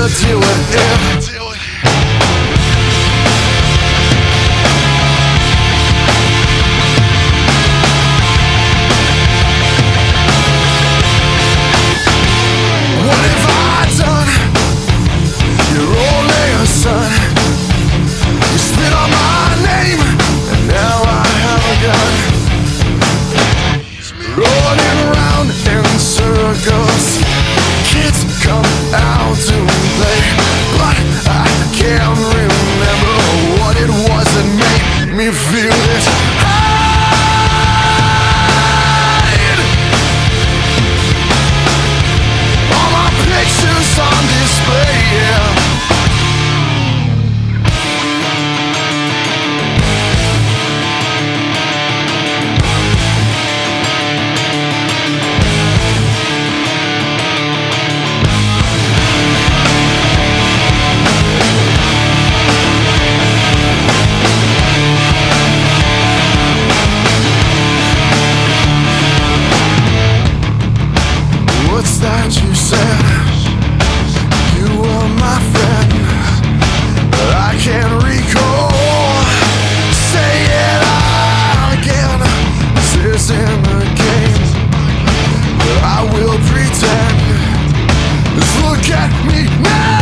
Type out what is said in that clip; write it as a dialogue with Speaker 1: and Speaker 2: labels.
Speaker 1: deal with it. What have I done? You're only a son. You spit on my name, and now I have a gun. Running around in circles, kids come out to play, but I can't remember what it was that made me feel this hide. All my pictures on display, yeah. What's that you said? You were my friend, but I can't recall. Say it again. This isn't a game, but I will pretend. Just look at me now.